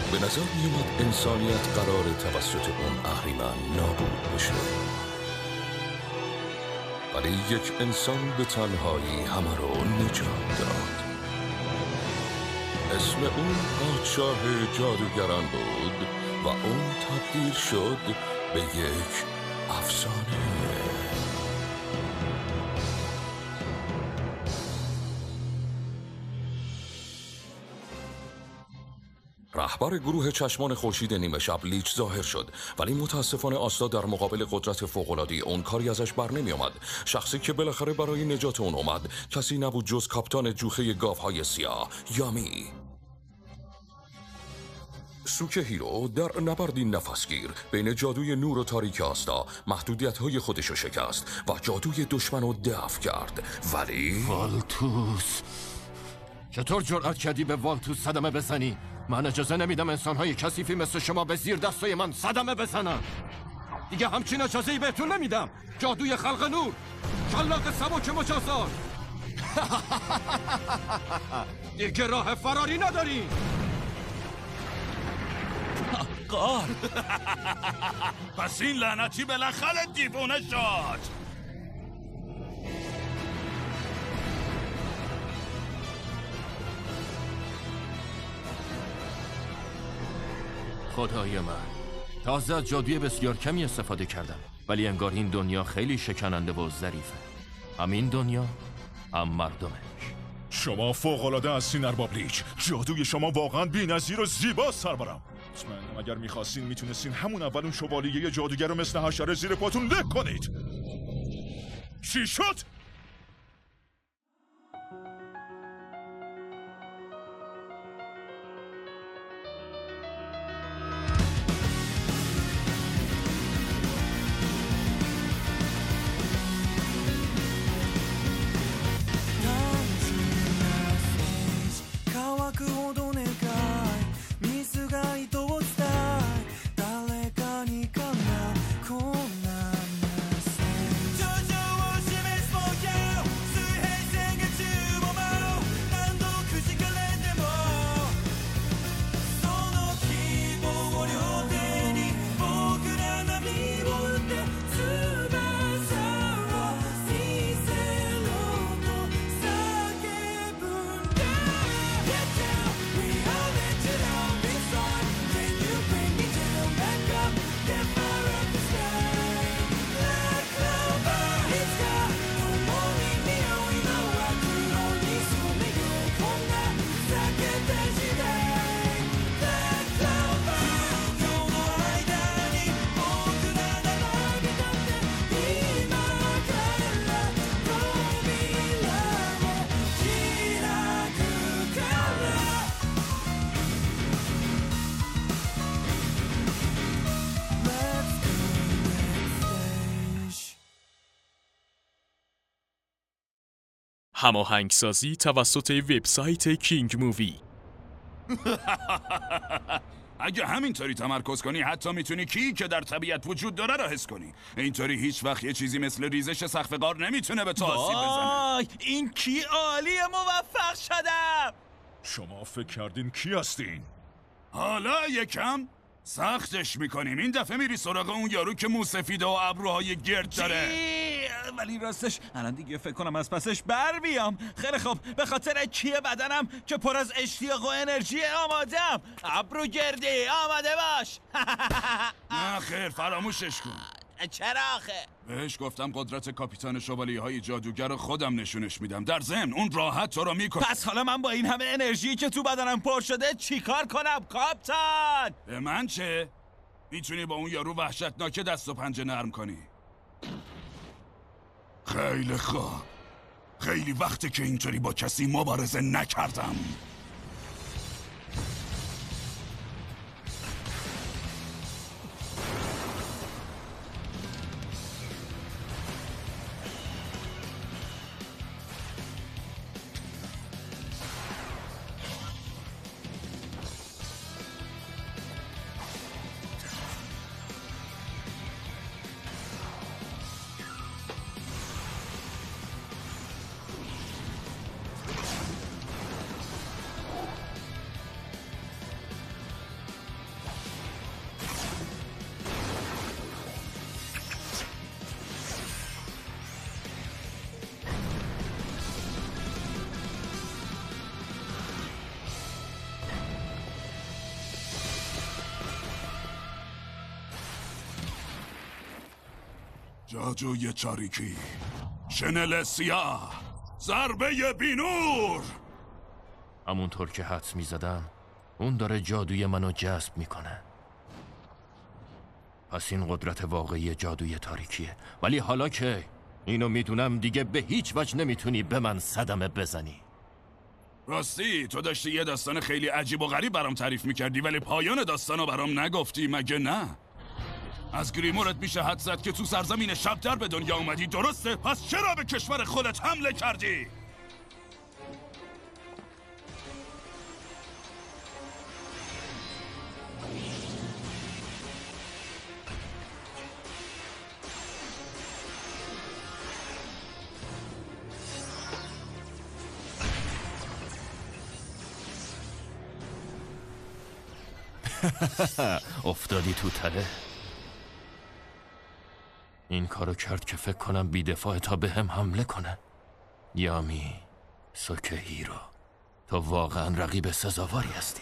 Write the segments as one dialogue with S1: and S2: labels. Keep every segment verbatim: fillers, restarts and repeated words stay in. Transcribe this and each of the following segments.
S1: به نظر میومد انسانیت قرار توسط اون اهریمن نابود بشه، ولی یک انسان به تنهایی همه رو نجات داد. اسم اون پادشاه جادوگران بود و اون تبدیل شد به یک افسانه. رهبر گروه چشمان خورشید نیمه شب لیچ ظاهر شد، ولی متاسفانه آستا در مقابل قدرت فوق‌العاده اون کاری ازش بر نمی آمد. شخصی که بالاخره برای نجات اون اومد کسی نبود جز کاپیتان جوخه گاوهای سیاه، یامی. سوکهیرو در نبردی نفسگیر بین جادوی نور و تاریک آستا محدودیت‌های خودش رو شکست و جادوی دشمن رو دفع کرد. ولی
S2: والتوس، چطور جرأت کردی به والتوس صدمه بزنی؟ من اجازه نمیدم انسان‌های کثیفی مثل شما به زیر دستای من صدمه بزنن. دیگه همچین اجازه‌ای بهتون نمیدم. جادوی خلق نور، شلاق سبک مجازات. دیگه راه فراری نداری.
S3: قار پس این لعنتی بالاخره دیوونه شد.
S2: خدای من، تازه از جادوی بسیار کمی استفاده کردم، ولی انگار این دنیا خیلی شکننده و ظریفه. همین دنیا، هم مردمش.
S4: شما فوق‌العاده هستین ارباب لیچ. جادوی شما واقعا بی‌نظیر و زیباست سرورم. مطمئنم اگر میخواستین میتونستین همون اول اون شوالیه جادوگر رو مثل حشره زیر پاتون له کنید. چی شد؟
S5: هماهنگسازی توسط وبسایت کینگ مووی.
S3: اگه همینطوری تمرکز کنی حتی میتونی کی که در طبیعت وجود داره را حس کنی. اینطوری هیچ وقت یه چیزی مثل ریزش سقف غار نمیتونه به تو آسیب بزنه.
S6: این کی عالیه، موفق شدم.
S4: شما فکر کردین کی هستین؟
S3: حالا یکم سختش میکنیم. این دفعه میری سراغ اون یارو که موسفیده و ابروهای گرد داره.
S6: ولی راستش الان دیگه فکر کنم از پسش بر بیام. خیلی خوب، به خاطر کیه بدنم که پر از اشتیاق و انرژی آمادم. ابرو گردی آماده باش.
S3: نه خیر، فراموشش کن.
S6: چرا آخه؟
S3: بهش گفتم قدرت کاپیتان شوالیه های جادوگر خودم نشونش میدم. در ضمن اون راحت تو رو میکنه.
S6: پس حالا من با این همه انرژی که تو بدنم پر شده چیکار کنم کاپتان؟
S3: به من چه؟ میتونی با اون یارو وحشتناک دست و پنجه نرم کنی. خیلی خوب. خیلی وقته که اینطوری با کسی مبارزه نکردم. جادوی تاریکی، شنل سیاه، ضربه بینور.
S2: همونطور که حدس میزدم اون داره جادوی منو جذب میکنه. پس این قدرت واقعی جادوی تاریکیه. ولی حالا که اینو میدونم دیگه به هیچ وجه نمیتونی به من صدمه بزنی.
S3: راستی تو داشتی یه داستان خیلی عجیب و غریب برام تعریف میکردی ولی پایان داستانو برام نگفتی مگه نه؟ از گریمورت میشه حد زد که تو سرزمین شب در به دنیا اومدی، درسته؟ پس چرا به کشور خودت حمله کردی؟
S2: افتادی تو تله. این کارو کرد که فکر کنم بی‌دفاع تا به هم حمله کنه. یامی سوکهیرو، تو واقعا رقیب سزاواری هستی.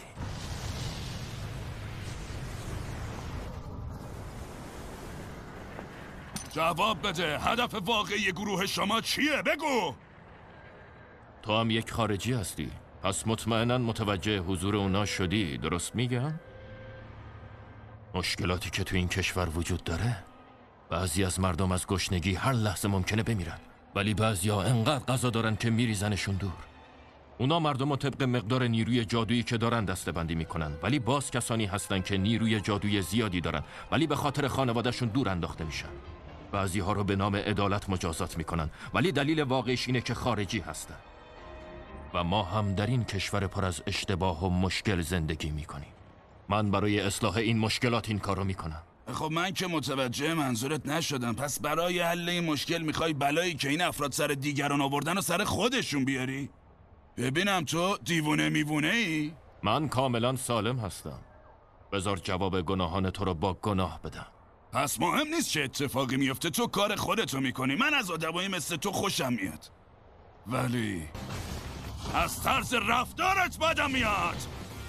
S3: جواب بده، هدف واقعی گروه شما چیه؟ بگو.
S2: تو هم یک خارجی هستی، پس مطمئنا متوجه حضور اونا شدی، درست میگم؟ مشکلاتی که تو این کشور وجود داره، بعضی از مردم از گشنگی هر لحظه ممکنه بمیرن، ولی بعضیا انقدر غذا دارن که میریزنشون دور. اونا مردم رو طبق مقدار نیروی جادویی که دارن دسته‌بندی میکنن، ولی باز کسانی هستن که نیروی جادویی زیادی دارن ولی به خاطر خانوادهشون دور انداخته میشن. بعضی ها رو به نام عدالت مجازات میکنن ولی دلیل واقعیش اینه که خارجی هستن. و ما هم در این کشور پر از اشتباه و مشکل زندگی میکنیم. من برای اصلاح این مشکلات این کارو میکنم.
S3: خب من که متوجه منظورت نشدم. پس برای حل این مشکل میخوای بلایی که این افراد سر دیگران آوردن و سر خودشون بیاری؟ ببینم تو دیوونه میوونه ای؟
S2: من کاملا سالم هستم. بذار جواب گناهان تو رو با گناه بدم.
S3: پس مهم نیست چه اتفاقی میفته، تو کار خودتو میکنی. من از آدمایی مثل تو خوشم میاد، ولی از طرز رفتارت بدم میاد.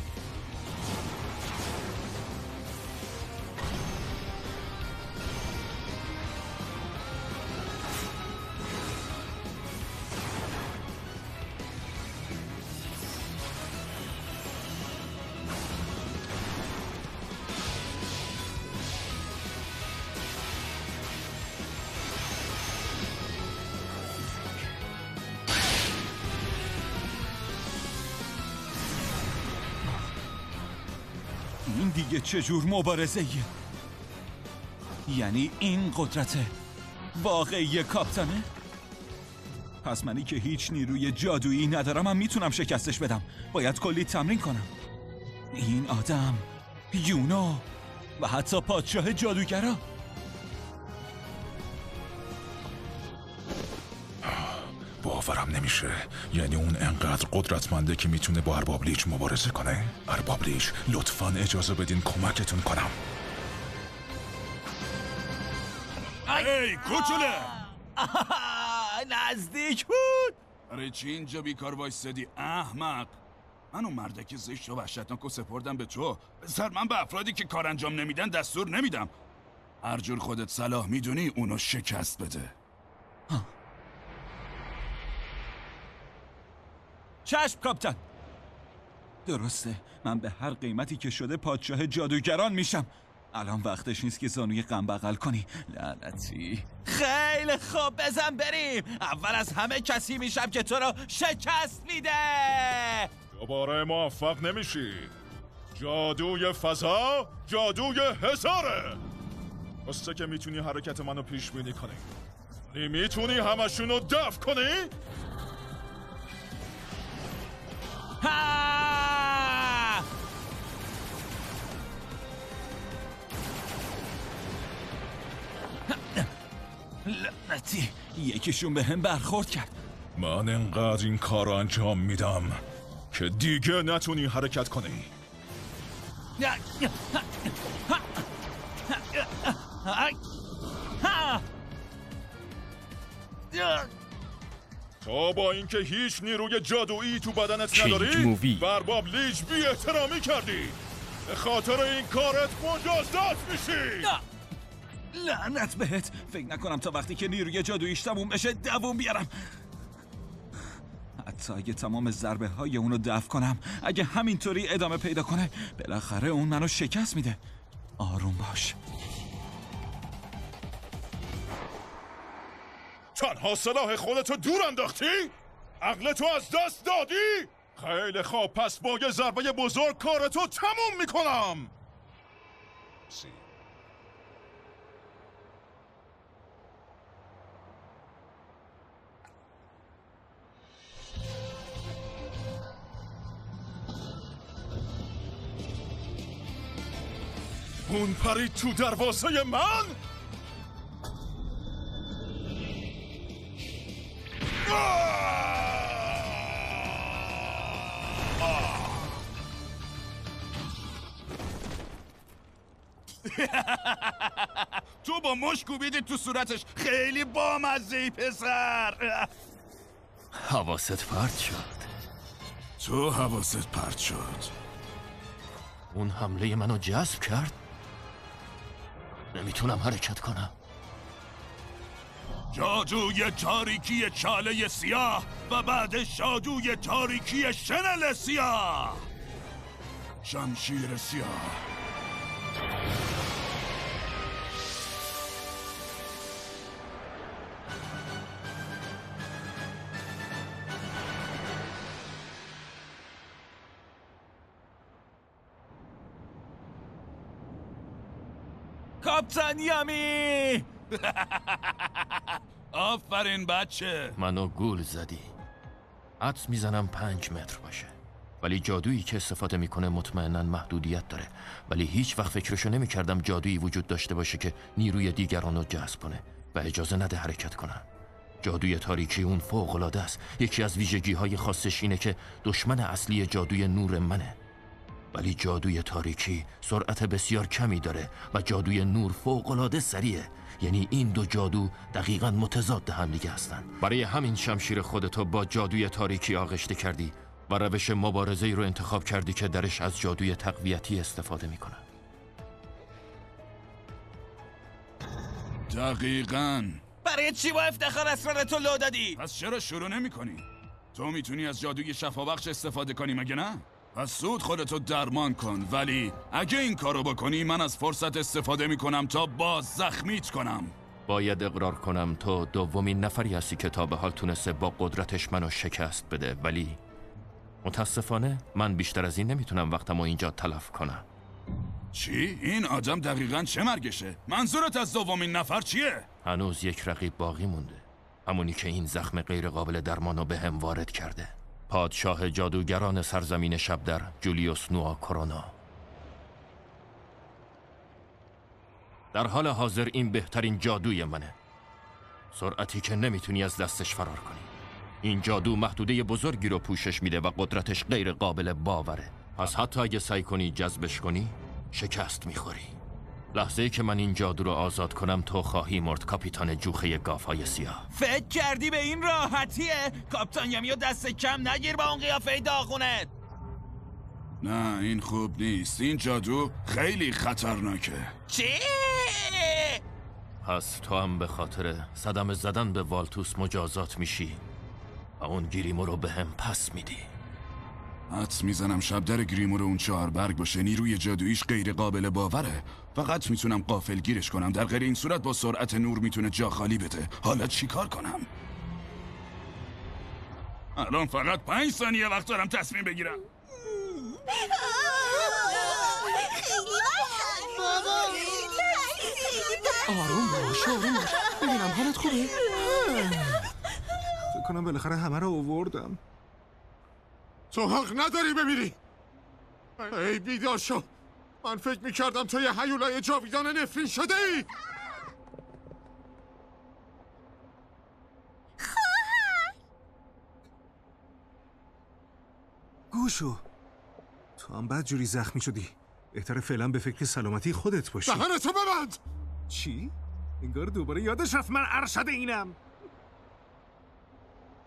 S6: این دیگه چجور مبارزه ایه؟ یعنی این قدرت واقعی کاپتانه؟ پس منی که هیچ نیروی جادویی ندارم هم میتونم شکستش بدم. باید کلی تمرین کنم. این آدم، یونا و حتی پادشاه جادوگرا.
S4: باورم نمیشه. یعنی اون انقدر قدرتمنده که میتونه با ارباب لیچ مبارزه کنه؟ ارباب لیچ لطفاً اجازه بدین کمکتون کنم.
S3: ای کوچوله،
S6: نزدیک بود.
S3: آره چی اینجا بیکار وایستدی احمق؟ من اون مردک زشت و وحشتناک رو سپردم به تو. بذار من به افرادی که کار انجام نمیدن دستور نمیدم. هر جور خودت صلاح میدونی اونو شکست بده.
S6: چشم کاپتان. درسته، من به هر قیمتی که شده پادشاه جادوگران میشم. الان وقتش نیست که زانوی غم بغل کنی. لعنتی. خیلی خوب، بزن بریم. اول از همه کسی میشم که تو رو شکست میده.
S4: دوباره موفق نمیشی. جادوی فضا جادوی حصاره. راسته که میتونی حرکت منو پیش بینی کنی، ولی میتونی همشونو دفع کنی؟
S6: ها! لعنتی، یکیشون به هم برخورد کرد.
S4: من انقدر این کار رو انجام میدم که دیگه نتونی حرکت کنی. تو با اینکه هیچ نیروی جادویی تو بدنت نداری، به ارباب لیچ بی احترامی کردی. به خاطر این کارت مجازات میشی.
S6: لعنت بهت. فکر نکنم تا وقتی که نیروی جادویش تموم بشه دووم بیارم. حتی اگه تمام ضربه های اونو دفع کنم، اگه همینطوری ادامه پیدا کنه، بالاخره اون منو شکست میده. آروم باش.
S4: تنها سلاح خودتو دور انداختی؟ عقلتو از دست دادی؟ خیلی خوب، پس با یه ضربه بزرگ کارتو تموم میکنم. سی. اون پرید تو دروازه من؟
S3: تو با مش کوبیدی تو صورتش. خیلی بامزه‌ای پسر.
S2: حواست پرت شد.
S3: تو حواست پرت شد.
S2: اون حمله منو جذب کرد. نمیتونم حرکت کنم.
S3: جادوی تاریکی چاله سیاه و بعد جادوی تاریکی شنل سیاه. شمشیر سیاه.
S6: کاپتان یامی.
S3: آفرین بچه.
S2: منو گول زدی. حدس میزنم پنج متر باشه، ولی جادویی که استفاده میکنه مطمئناً محدودیت داره، ولی هیچ وقت فکرشو نمیکردم جادویی وجود داشته باشه که نیروی دیگران رو جذب کنه و اجازه نده حرکت کنن. جادوی تاریکی اون فوق‌العاده است. یکی از ویژگی‌های خاصش اینه که دشمن اصلی جادوی نور منه، ولی جادوی تاریکی سرعت بسیار کمی داره و جادوی نور فوق‌العاده سریعه. یعنی این دو جادو دقیقاً متضاد هم دیگه هستن. برای همین شمشیر خودتو با جادوی تاریکی آغشته کردی و روش مبارزه‌ای رو انتخاب کردی که درش از جادوی تقویتی استفاده میکنن.
S3: دقیقاً.
S6: برای چی با افتخار اسرارتو لو دادی؟
S3: پس چرا شروع نمی کنی؟ تو میتونی از جادوی شفابخش استفاده کنی مگه نه؟ پس سود خودتو درمان کن، ولی اگه این کارو بکنی من از فرصت استفاده میکنم تا باز زخمیت کنم.
S2: باید اقرار کنم تو دومین نفری هستی که تا به حال تونسته با قدرتش منو شکست بده، ولی متاسفانه من بیشتر از این نمیتونم وقتمو اینجا تلف کنم.
S3: چی؟ این آدم دقیقاً چه مرگشه؟ منظورت از دومین نفر چیه؟
S2: هنوز یک رقیب باقی مونده، همونی که این زخم غیر قابل درمانو به هم وارد کرده. پادشاه جادوگران سرزمین شبدر، جولیوس نوا کرونا. در حال حاضر این بهترین جادوی منه، سرعتی که نمیتونی از دستش فرار کنی. این جادو محدوده بزرگی رو پوشش میده و قدرتش غیر قابل باوره، پس حتی اگه سعی کنی جذبش کنی شکست میخوری. لحظه ای که من این جادو رو آزاد کنم تو خواهی مرد، کاپیتان جوخه گافهای سیاه.
S6: فکر کردی به این راحتیه؟ کاپتان یامیو دست کم نگیر با اون قیافه داغونت.
S3: نه این خوب نیست. این جادو خیلی خطرناکه.
S6: چی؟
S2: پس تو هم به خاطر صدمه زدن به والتوس مجازات میشی و اون گریمو رو به هم پس میدی.
S3: حدس میزنم شبدر گریمور اون چهار برگ باشه. نیروی جادویش غیر قابل باوره. فقط میتونم غافلگیرش کنم، در غیر این صورت با سرعت نور میتونه جا خالی بده. حالا چی کار کنم؟ الان فقط پنج ثانیه وقت دارم تصمیم بگیرم.
S7: آروم باش، آروم باش. ببینم حالت خوبه؟ فکر کنم بالاخره همه رو آوردم. تو حق نداری بمیری. ای بیدار شو. من فکر میکردم تو یه هیولای جاویدان نفرین شده ای. گوشو، تو هم بد جوری زخمی شدی. بهتره فعلا به فکر سلامتی خودت باشی. دهنتو ببند. چی؟ انگار دوباره یادش رفت من ارشد اینم.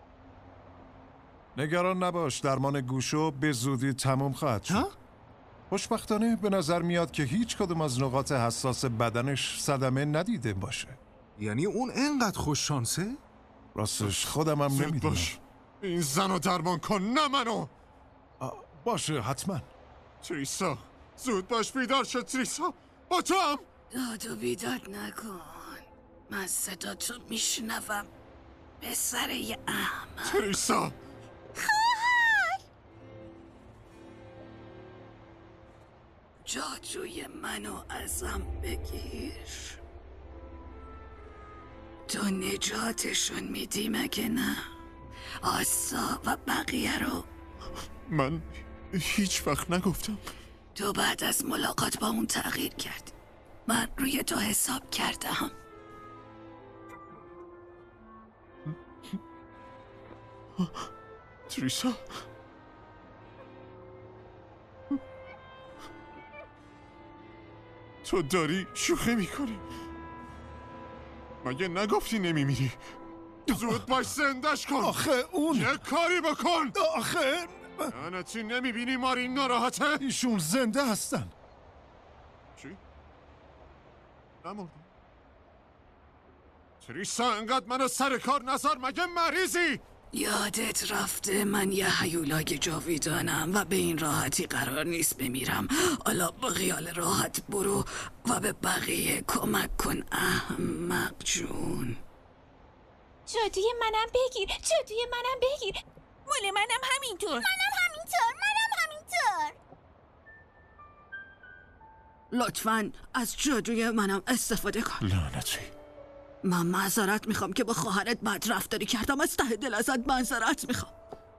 S8: نگران نباش، درمان گوشو به زودی تموم خواهد شد. خوشبختانه به نظر میاد که هیچ کدوم از نقاط حساس بدنش صدمه ندیده باشه.
S7: یعنی اون انقدر خوش شانسه؟
S8: راستش خودم هم
S7: زود
S8: نمیدونم.
S7: باش. این زن رو درمان کن، نه منو.
S8: باشه حتما.
S7: تریسا زود باش، بیدار شد تریسا. با تو هم.
S9: داد و بیداد نکن، من صدا تو میشنوم پسر احمق.
S7: تریسا
S9: جادوی منو ازم بگیر. تو نجاتشون میدی مگه نه؟ آسا و بقیه رو.
S7: من هیچ وقت نگفتم.
S9: تو بعد از ملاقات با اون تغییر کردی. من روی تو حساب کردم.
S7: تریسا تو داری شوخی میکنی؟ مگه نگفتی نمیمیری؟ زود باش زندش کن.
S8: آخه اون
S7: یه کاری بکن.
S8: آخه
S7: لعنتی نمیبینی مارین ناراحته؟
S8: ایشون زنده هستن.
S7: چی؟ نمردم. تریسا انقدر منو سر کار نذار، مگه مریضی؟
S9: یادت رفته من یه هیولای جاویدانم و به این راحتی قرار نیست بمیرم. حالا با خیال راحت برو و به بقیه کمک کن احمق جون.
S10: جادوی منم بگیر، جادوی منم بگیر. مال منم همینطور. منم همینطور، منم همینطور.
S9: لطفاً از جادوی منم استفاده کن.
S7: لعنتی.
S9: من معذرت میخوام که با خواهرت بد رفتاری کردم. از ته دل ازت معذرت میخوام.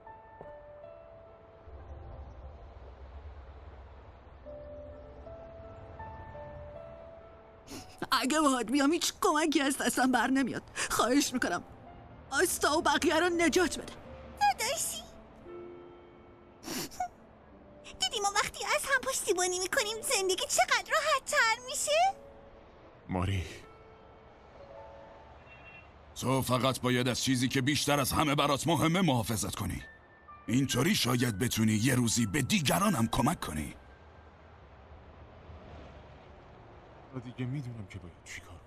S9: اگه باهات بیام هیچ کمکی از دستم بر نمیاد. خواهش میکنم آستا و بقیه رو نجات بده.
S10: داداشی دیدی ما وقتی از هم پشتیبانی میکنیم زندگی چقدر راحت تر میشه؟
S7: ماری
S3: تو فقط باید از چیزی که بیشتر از همه برات مهمه محافظت کنی. اینطوری شاید بتونی یه روزی به دیگران هم کمک کنی.
S7: دیگه میدونم که باید چی کار کنم.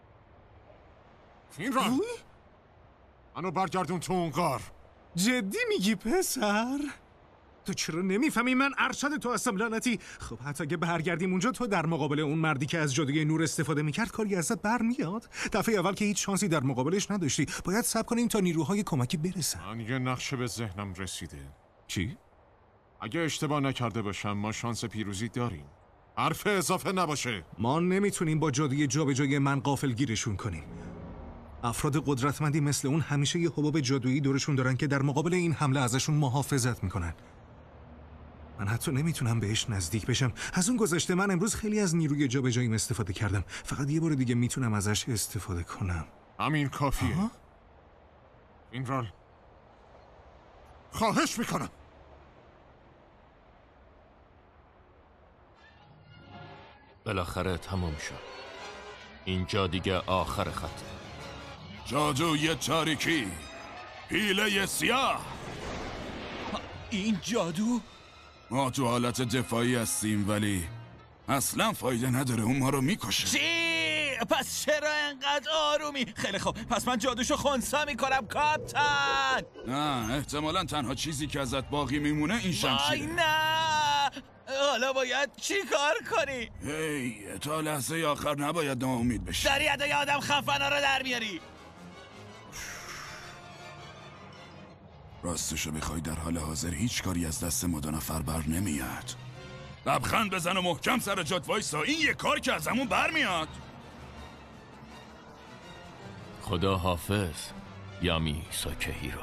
S7: فینران منو برگردون تو اون غار.
S11: جدی میگی پسر؟ تو چرا نمیفهمی من ارشد تو هستم لعنتی؟ خب حتی اگه برگردیم اونجا تو در مقابل اون مردی که از جادوی نور استفاده میکرد کاری ازت برمیاد؟ دفعه اول که هیچ شانسی در مقابلش نداشتی. باید صبر کنیم تا نیروهای کمکی برسن.
S7: من یه نقشه به ذهنم رسیده.
S11: چی؟
S7: اگه اشتباه نکرده باشم ما شانس پیروزی داریم. حرف اضافه نباشه.
S11: ما نمیتونیم با جادوی جابجایی من غافلگیرشون کنیم. افراد قدرتمندی مثل اون همیشه یه حباب جادویی دورشون دارن که در مقابل این حمله ازشون محافظت میکنن. من حتی نمیتونم بهش نزدیک بشم. از اون گذشته من امروز خیلی از نیروی جابجاییم استفاده کردم. فقط یه بار دیگه میتونم ازش استفاده کنم.
S7: همین کافیه. فینرال خواهش میکنم.
S2: بالاخره تموم شد. اینجا دیگه آخر خطه.
S3: جادوی تاریکی، پیله سیاه.
S6: این جادو؟
S3: ما تو حالت دفاعی هستیم ولی اصلا فایده نداره، اون ما رو میکشه.
S6: چی؟ پس چرا انقدر آرومی؟ خیلی خوب، پس من جادوشو خونسا میکنم کاپتان.
S3: نه احتمالا تنها چیزی که ازت باقی میمونه این شمشیره.
S6: نه حالا باید چی کار کنی؟
S3: هی تا لحظه آخر نباید ناامید بشی.
S6: داری ادای آدم خفنا رو در میاری.
S3: راستشو بخوای در حال حاضر هیچ کاری از دست ما دو نفر بر نمیاد. لبخند بزن و محکم سر جات وایسا. این یه کار که ازمون برمیاد.
S2: خدا حافظ یامی ساکهیرو.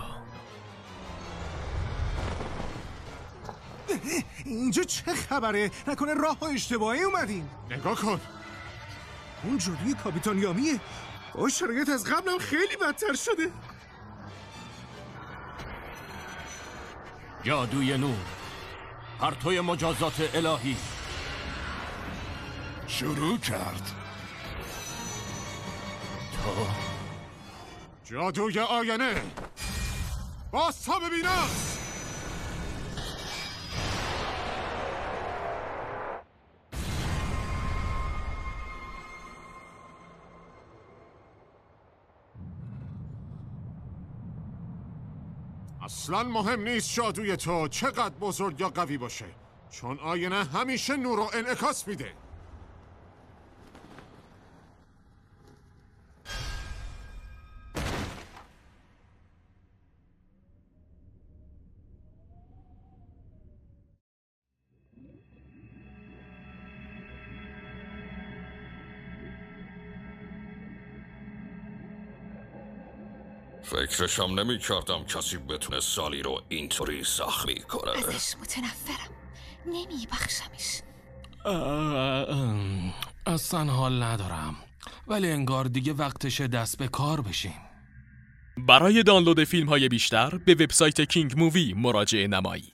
S11: اینجا چه خبره؟ نکنه راه ها اشتباهی اومدیم؟
S7: نگاه کن.
S11: اون جادوی کاپیتان یامیه. با شرایط از قبلم خیلی بدتر شده.
S2: جادوی نور، پرتوی مجازات الهی
S3: شروع کرد.
S2: تو
S7: جادوی آینه باز تا ببینم. اصلا مهم نیست جادوی تو چقدر بزرگ یا قوی باشه، چون آینه همیشه نور و انعکاس میده.
S1: فکرشم نمی کردم کسی بتونه سالی رو اینطوری زخمی کنه.
S10: ازش متنفرم، نمی بخشمش.
S12: اصلا حال ندارم، ولی انگار دیگه وقتشه دست به کار بشیم.
S5: برای دانلود فیلم های بیشتر به وبسایت کینگ مووی مراجعه نمایید.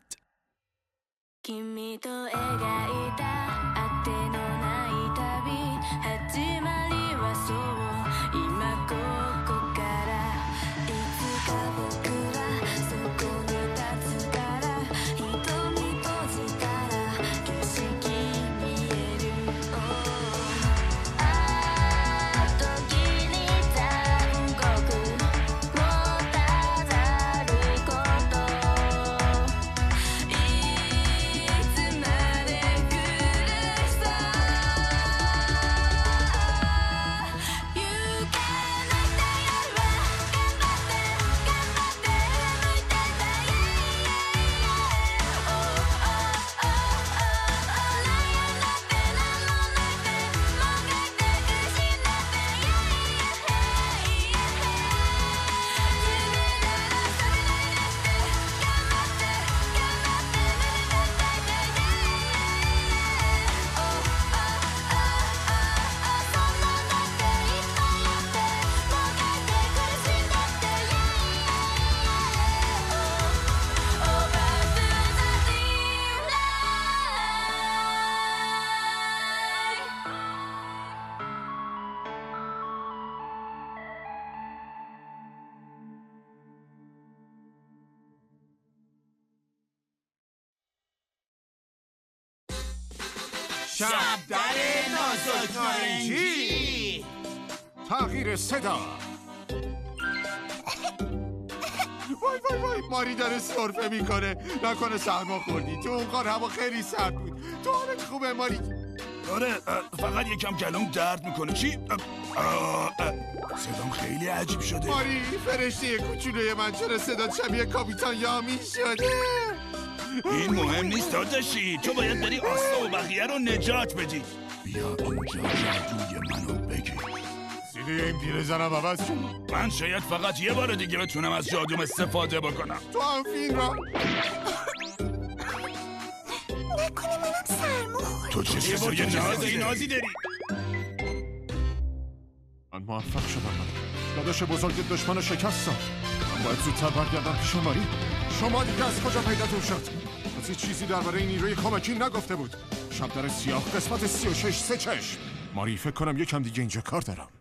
S7: شب در نازک نارنجی، تغییر صدا. وای وای وای، ماری داره سرفه میکنه، نکنه سرما خوردی. تو اون کار هوا خیلی سرد بود. تو حالت خوبه ماری؟
S3: آره، فقط یکم کلم درد میکنه. چی؟ صدام خیلی عجیب شده.
S7: ماری، فرشته کوچولوی من چرا صدا شبیه کاپیتان یامی شده؟
S3: این مهم نیست داداشی، تو باید بری آستا و بقیه رو نجات بدی. بیا اینجا جادوی منو بگیر.
S7: سیدی این پیرزنم عوض شد.
S3: من شاید فقط یه بار دیگه بتونم از جادوم استفاده بکنم.
S7: تو هم فیلم را
S10: نکنه منم سرما خوردم.
S3: تو چه چیزای نازی نازی داری؟
S7: من موفق شدم. داداش بزرگ دشمن رو شکستم. من باید زودتر برگردم پیش ماری. شما دیگه از کجا پیداتون شد؟ از هیچ چیزی درباره این نیروی کمکی نگفته بود. شب در سیاه قسمت سی و شش سه چشم. ماری، فکر کنم یکم دیگه اینجا کار دارم.